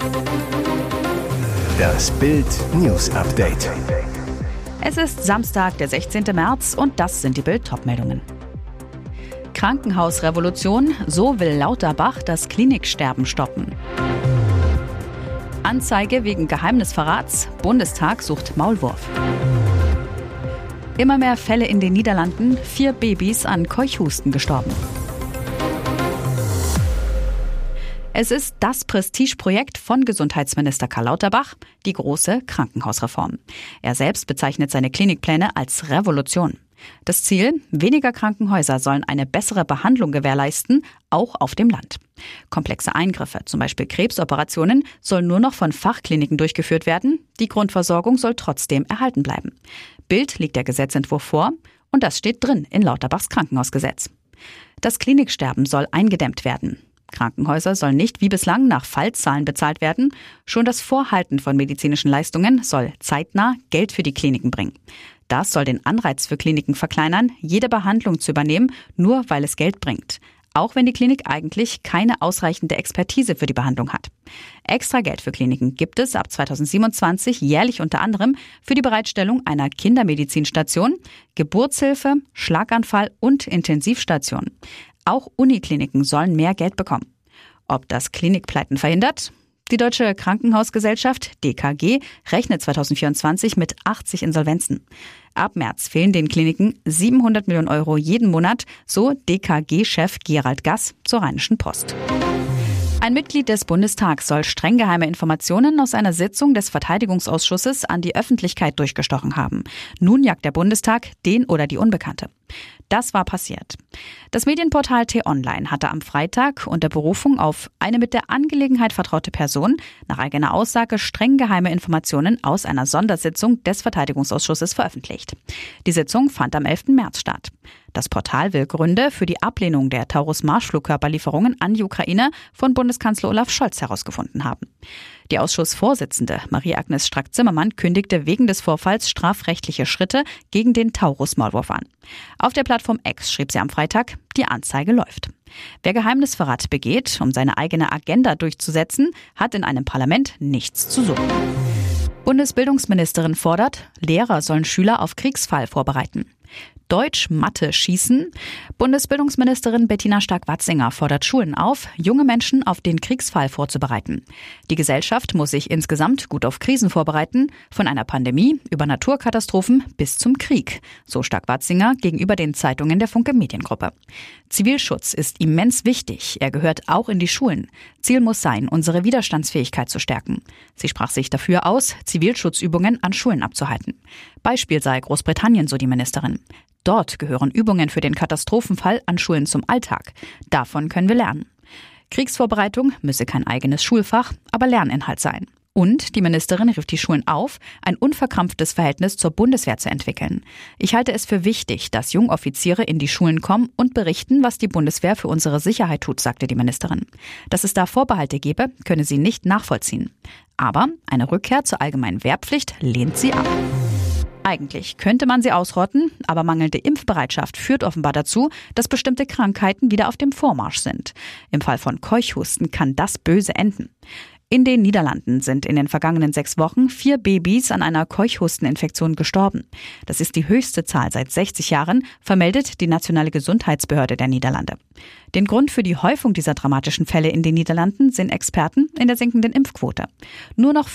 Das Bild News Update. Es ist Samstag, der 16. März und das sind die Bild-Top-Meldungen. Krankenhausrevolution, so will Lauterbach das Kliniksterben stoppen. Anzeige wegen Geheimnisverrats, Bundestag sucht Maulwurf. Immer mehr Fälle in den Niederlanden, 4 Babys an Keuchhusten gestorben. Es ist das Prestigeprojekt von Gesundheitsminister Karl Lauterbach, die große Krankenhausreform. Er selbst bezeichnet seine Klinikpläne als Revolution. Das Ziel: weniger Krankenhäuser sollen eine bessere Behandlung gewährleisten, auch auf dem Land. Komplexe Eingriffe, zum Beispiel Krebsoperationen, sollen nur noch von Fachkliniken durchgeführt werden. Die Grundversorgung soll trotzdem erhalten bleiben. Bild legt der Gesetzentwurf vor und das steht drin in Lauterbachs Krankenhausgesetz. Das Kliniksterben soll eingedämmt werden. Krankenhäuser sollen nicht wie bislang nach Fallzahlen bezahlt werden. Schon das Vorhalten von medizinischen Leistungen soll zeitnah Geld für die Kliniken bringen. Das soll den Anreiz für Kliniken verkleinern, jede Behandlung zu übernehmen, nur weil es Geld bringt. Auch wenn die Klinik eigentlich keine ausreichende Expertise für die Behandlung hat. Extra Geld für Kliniken gibt es ab 2027 jährlich unter anderem für die Bereitstellung einer Kindermedizinstation, Geburtshilfe, Schlaganfall und Intensivstation. Auch Unikliniken sollen mehr Geld bekommen. Ob das Klinikpleiten verhindert? Die Deutsche Krankenhausgesellschaft, DKG, rechnet 2024 mit 80 Insolvenzen. Ab März fehlen den Kliniken 700 Millionen Euro jeden Monat, so DKG-Chef Gerald Gass zur Rheinischen Post. Ein Mitglied des Bundestags soll streng geheime Informationen aus einer Sitzung des Verteidigungsausschusses an die Öffentlichkeit durchgestochen haben. Nun jagt der Bundestag den oder die Unbekannte. Das war passiert. Das Medienportal T-Online hatte am Freitag unter Berufung auf eine mit der Angelegenheit vertraute Person nach eigener Aussage streng geheime Informationen aus einer Sondersitzung des Verteidigungsausschusses veröffentlicht. Die Sitzung fand am 11. März statt. Das Portal will Gründe für die Ablehnung der Taurus-Marschflugkörperlieferungen an die Ukraine von Bundeskanzler Olaf Scholz herausgefunden haben. Die Ausschussvorsitzende Marie-Agnes Strack-Zimmermann kündigte wegen des Vorfalls strafrechtliche Schritte gegen den Taurus-Maulwurf an. Auf der Plattform X schrieb sie am Freitag, die Anzeige läuft. Wer Geheimnisverrat begeht, um seine eigene Agenda durchzusetzen, hat in einem Parlament nichts zu suchen. Bundesbildungsministerin fordert, Lehrer sollen Schüler auf Kriegsfall vorbereiten. Deutsch, Mathe, Schießen. Bundesbildungsministerin Bettina Stark-Watzinger fordert Schulen auf, junge Menschen auf den Kriegsfall vorzubereiten. Die Gesellschaft muss sich insgesamt gut auf Krisen vorbereiten, von einer Pandemie über Naturkatastrophen bis zum Krieg, so Stark-Watzinger gegenüber den Zeitungen der Funke Mediengruppe. Zivilschutz ist immens wichtig, er gehört auch in die Schulen. Ziel muss sein, unsere Widerstandsfähigkeit zu stärken. Sie sprach sich dafür aus, Zivilschutzübungen an Schulen abzuhalten. Beispiel sei Großbritannien, so die Ministerin. Dort gehören Übungen für den Katastrophenfall an Schulen zum Alltag. Davon können wir lernen. Kriegsvorbereitung müsse kein eigenes Schulfach, aber Lerninhalt sein. Und die Ministerin rief die Schulen auf, ein unverkrampftes Verhältnis zur Bundeswehr zu entwickeln. Ich halte es für wichtig, dass Jungoffiziere in die Schulen kommen und berichten, was die Bundeswehr für unsere Sicherheit tut, sagte die Ministerin. Dass es da Vorbehalte gebe, könne sie nicht nachvollziehen. Aber eine Rückkehr zur allgemeinen Wehrpflicht lehnt sie ab. Eigentlich könnte man sie ausrotten, aber mangelnde Impfbereitschaft führt offenbar dazu, dass bestimmte Krankheiten wieder auf dem Vormarsch sind. Im Fall von Keuchhusten kann das böse enden. In den Niederlanden sind in den vergangenen 6 Wochen 4 Babys an einer Keuchhusteninfektion gestorben. Das ist die höchste Zahl seit 60 Jahren, vermeldet die Nationale Gesundheitsbehörde der Niederlande. Den Grund für die Häufung dieser dramatischen Fälle in den Niederlanden sehen Experten in der sinkenden Impfquote. Nur noch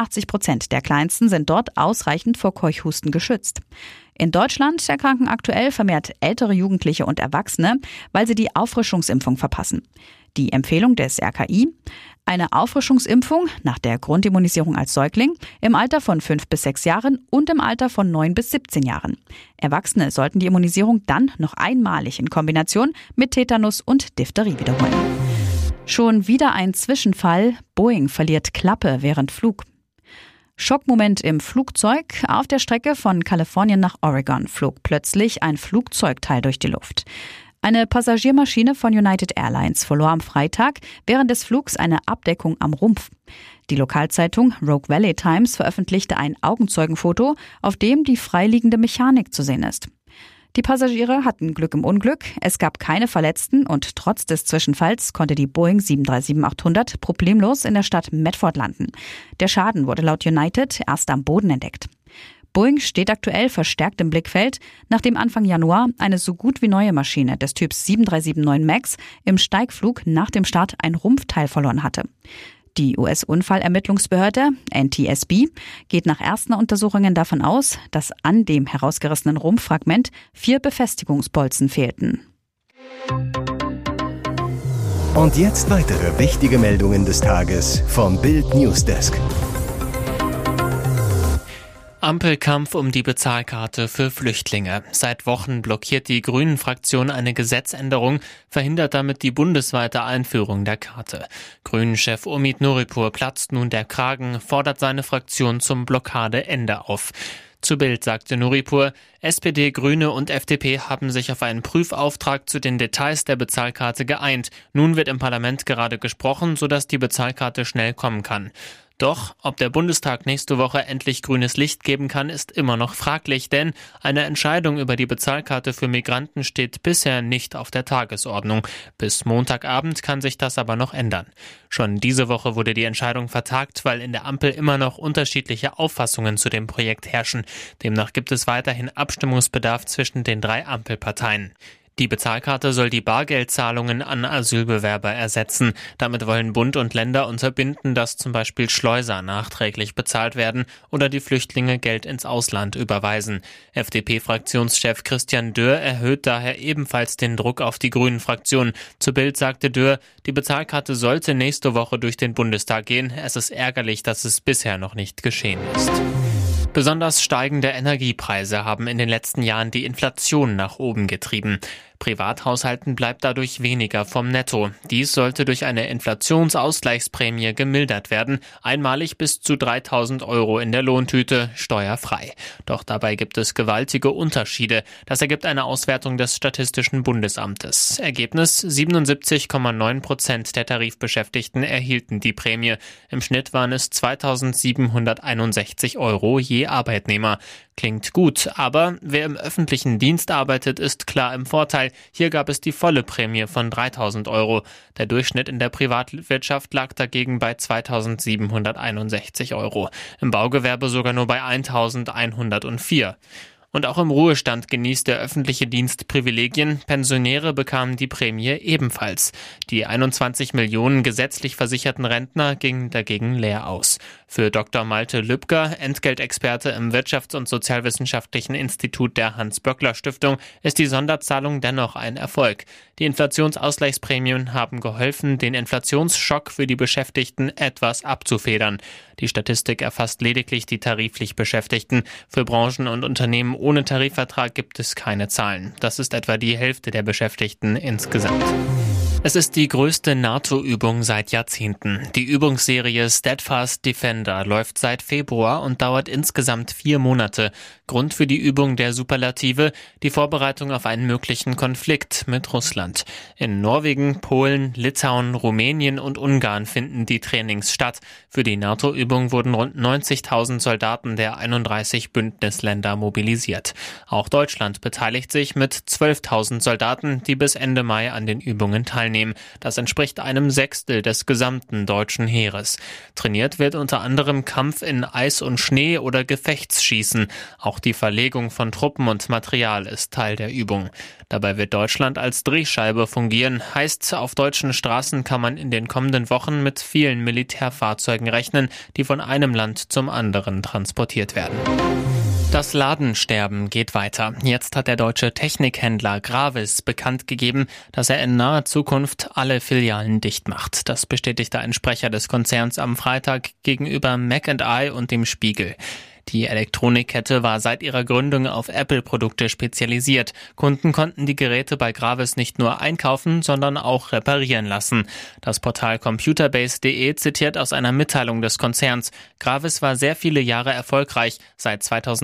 85% der Kleinsten sind dort ausreichend vor Keuchhusten geschützt. In Deutschland erkranken aktuell vermehrt ältere Jugendliche und Erwachsene, weil sie die Auffrischungsimpfung verpassen. Die Empfehlung des RKI: eine Auffrischungsimpfung nach der Grundimmunisierung als Säugling im Alter von 5 bis 6 Jahren und im Alter von 9 bis 17 Jahren. Erwachsene sollten die Immunisierung dann noch einmalig in Kombination mit Tetanus und Diphtherie wiederholen. Schon wieder ein Zwischenfall. Boeing verliert Klappe während Flug. Schockmoment im Flugzeug. Auf der Strecke von Kalifornien nach Oregon flog plötzlich ein Flugzeugteil durch die Luft. Eine Passagiermaschine von United Airlines verlor am Freitag während des Flugs eine Abdeckung am Rumpf. Die Lokalzeitung Rogue Valley Times veröffentlichte ein Augenzeugenfoto, auf dem die freiliegende Mechanik zu sehen ist. Die Passagiere hatten Glück im Unglück, es gab keine Verletzten und trotz des Zwischenfalls konnte die Boeing 737-800 problemlos in der Stadt Medford landen. Der Schaden wurde laut United erst am Boden entdeckt. Boeing steht aktuell verstärkt im Blickfeld, nachdem Anfang Januar eine so gut wie neue Maschine des Typs 737-9 MAX im Steigflug nach dem Start ein Rumpfteil verloren hatte. Die US-Unfallermittlungsbehörde NTSB geht nach ersten Untersuchungen davon aus, dass an dem herausgerissenen Rumpffragment 4 Befestigungsbolzen fehlten. Und jetzt weitere wichtige Meldungen des Tages vom Bild Newsdesk. Ampelkampf um die Bezahlkarte für Flüchtlinge. Seit Wochen blockiert die Grünen-Fraktion eine Gesetzänderung, verhindert damit die bundesweite Einführung der Karte. Grünen-Chef Omid Nuripur platzt nun der Kragen, fordert seine Fraktion zum Blockadeende auf. Zu Bild sagte Nuripur, SPD, Grüne und FDP haben sich auf einen Prüfauftrag zu den Details der Bezahlkarte geeint. Nun wird im Parlament gerade gesprochen, sodass die Bezahlkarte schnell kommen kann. Doch, ob der Bundestag nächste Woche endlich grünes Licht geben kann, ist immer noch fraglich, denn eine Entscheidung über die Bezahlkarte für Migranten steht bisher nicht auf der Tagesordnung. Bis Montagabend kann sich das aber noch ändern. Schon diese Woche wurde die Entscheidung vertagt, weil in der Ampel immer noch unterschiedliche Auffassungen zu dem Projekt herrschen. Demnach gibt es weiterhin Abstimmungsbedarf zwischen den 3 Ampelparteien. Die Bezahlkarte soll die Bargeldzahlungen an Asylbewerber ersetzen. Damit wollen Bund und Länder unterbinden, dass zum Beispiel Schleuser nachträglich bezahlt werden oder die Flüchtlinge Geld ins Ausland überweisen. FDP-Fraktionschef Christian Dürr erhöht daher ebenfalls den Druck auf die Grünen-Fraktion. Zu Bild sagte Dürr, die Bezahlkarte sollte nächste Woche durch den Bundestag gehen. Es ist ärgerlich, dass es bisher noch nicht geschehen ist. Besonders steigende Energiepreise haben in den letzten Jahren die Inflation nach oben getrieben. Privathaushalten bleibt dadurch weniger vom Netto. Dies sollte durch eine Inflationsausgleichsprämie gemildert werden, einmalig bis zu 3.000 € in der Lohntüte, steuerfrei. Doch dabei gibt es gewaltige Unterschiede. Das ergibt eine Auswertung des Statistischen Bundesamtes. Ergebnis: 77,9% der Tarifbeschäftigten erhielten die Prämie. Im Schnitt waren es 2.761 € je Arbeitnehmer. Klingt gut, aber wer im öffentlichen Dienst arbeitet, ist klar im Vorteil. Hier gab es die volle Prämie von 3.000 €. Der Durchschnitt in der Privatwirtschaft lag dagegen bei 2.761 €. Im Baugewerbe sogar nur bei 1.104. Und auch im Ruhestand genießt der öffentliche Dienst Privilegien. Pensionäre bekamen die Prämie ebenfalls. Die 21 Millionen gesetzlich versicherten Rentner gingen dagegen leer aus. Für Dr. Malte Lübcker, Entgeltexperte im Wirtschafts- und Sozialwissenschaftlichen Institut der Hans-Böckler-Stiftung, ist die Sonderzahlung dennoch ein Erfolg. Die Inflationsausgleichsprämien haben geholfen, den Inflationsschock für die Beschäftigten etwas abzufedern. Die Statistik erfasst lediglich die tariflich Beschäftigten. Für Branchen und Unternehmen ohne Tarifvertrag gibt es keine Zahlen. Das ist etwa die Hälfte der Beschäftigten insgesamt. Es ist die größte NATO-Übung seit Jahrzehnten. Die Übungsserie Steadfast Defender läuft seit Februar und dauert insgesamt 4 Monate. Grund für die Übung der Superlative: die Vorbereitung auf einen möglichen Konflikt mit Russland. In Norwegen, Polen, Litauen, Rumänien und Ungarn finden die Trainings statt. Für die NATO-Übung wurden rund 90.000 Soldaten der 31 Bündnisländer mobilisiert. Auch Deutschland beteiligt sich mit 12.000 Soldaten, die bis Ende Mai an den Übungen teilnehmen. Das entspricht einem Sechstel des gesamten deutschen Heeres. Trainiert wird unter anderem Kampf in Eis und Schnee oder Gefechtsschießen. Auch die Verlegung von Truppen und Material ist Teil der Übung. Dabei wird Deutschland als Drehscheibe fungieren. Heißt, auf deutschen Straßen kann man in den kommenden Wochen mit vielen Militärfahrzeugen rechnen, die von einem Land zum anderen transportiert werden. Das Ladensterben geht weiter. Jetzt hat der deutsche Technikhändler Gravis bekannt gegeben, dass er in naher Zukunft alle Filialen dicht macht. Das bestätigte ein Sprecher des Konzerns am Freitag gegenüber Mac&I und dem Spiegel. Die Elektronikkette war seit ihrer Gründung auf Apple-Produkte spezialisiert. Kunden konnten die Geräte bei Gravis nicht nur einkaufen, sondern auch reparieren lassen. Das Portal Computerbase.de zitiert aus einer Mitteilung des Konzerns: Gravis war sehr viele Jahre erfolgreich. Seit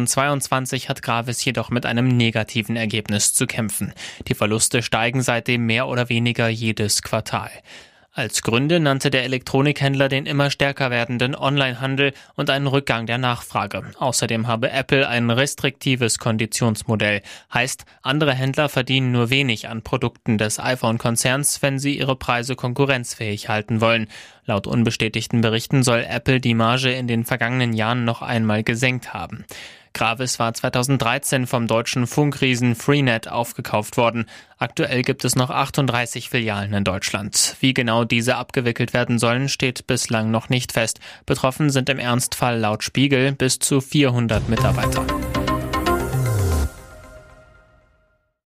2022 hat Gravis jedoch mit einem negativen Ergebnis zu kämpfen. Die Verluste steigen seitdem mehr oder weniger jedes Quartal. Als Gründe nannte der Elektronikhändler den immer stärker werdenden Onlinehandel und einen Rückgang der Nachfrage. Außerdem habe Apple ein restriktives Konditionsmodell. Heißt, andere Händler verdienen nur wenig an Produkten des iPhone-Konzerns, wenn sie ihre Preise konkurrenzfähig halten wollen. Laut unbestätigten Berichten soll Apple die Marge in den vergangenen Jahren noch einmal gesenkt haben. Gravis war 2013 vom deutschen Funkriesen Freenet aufgekauft worden. Aktuell gibt es noch 38 Filialen in Deutschland. Wie genau diese abgewickelt werden sollen, steht bislang noch nicht fest. Betroffen sind im Ernstfall laut Spiegel bis zu 400 Mitarbeiter.